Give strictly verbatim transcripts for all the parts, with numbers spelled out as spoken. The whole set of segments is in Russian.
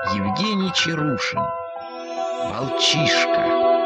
Евгений Чарушин. Волчишка.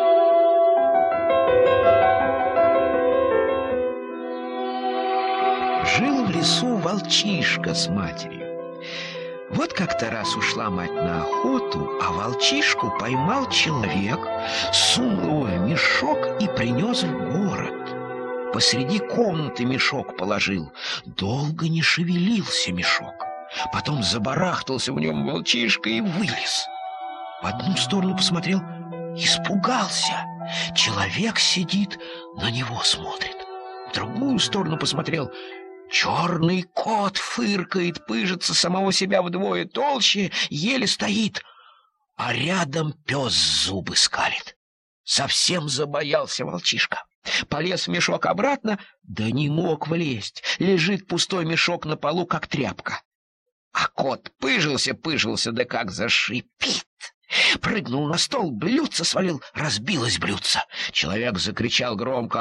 Жил в лесу волчишка с матерью. Вот как-то раз ушла мать на охоту, а волчишку поймал человек, сунул его в мешок и принес в город. Посреди комнаты мешок положил. Долго не шевелился мешок. Потом забарахтался в нем волчишка и вылез. В одну сторону посмотрел, испугался. Человек сидит, на него смотрит. В другую сторону посмотрел. Черный кот фыркает, пыжится, самого себя вдвое толще, еле стоит. А рядом пес зубы скалит. Совсем забоялся волчишка. Полез в мешок обратно, да не мог влезть. Лежит пустой мешок на полу, как тряпка. А кот пыжился-пыжился, да как зашипит. Прыгнул на стол, блюдце свалил, разбилось блюдце. Человек закричал громко: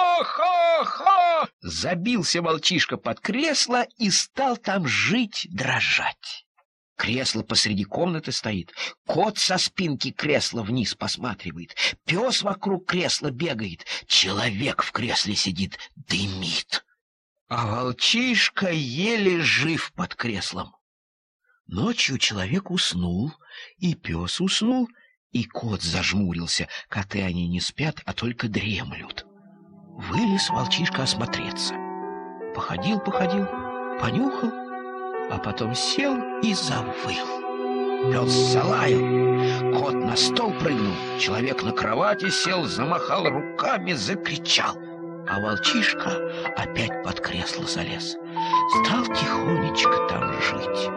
«Ха-ха-ха!» Забился волчишка под кресло и стал там жить, дрожать. Кресло посреди комнаты стоит, кот со спинки кресла вниз посматривает, пес вокруг кресла бегает, человек в кресле сидит, дымит. А волчишка еле жив под креслом. Ночью человек уснул, и пес уснул, и кот зажмурился. Коты они не спят, а только дремлют. Вылез волчишка осмотреться. Походил-походил, понюхал, а потом сел и завыл. Пес залаял, кот на стол прыгнул, человек на кровати сел, замахал руками, закричал. А волчишка опять под кресло залез. Стал тихонечко там жить.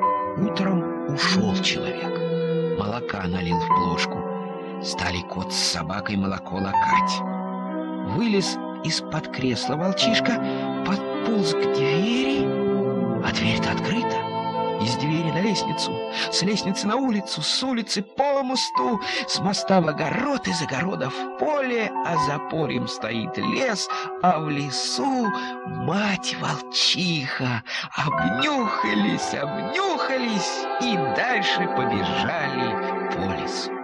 Утром ушел человек. Молока налил в плошку. Стали кот с собакой молоко лакать. Вылез из-под кресла волчишка, подполз к двери, а дверь-то открыта. Из двери на лестницу, с лестницы на улицу, с улицы по мосту, с моста в огород, из огорода в поле, а за полем стоит лес, а в лесу мать-волчиха. Обнюхались, обнюхались и дальше побежали по лесу.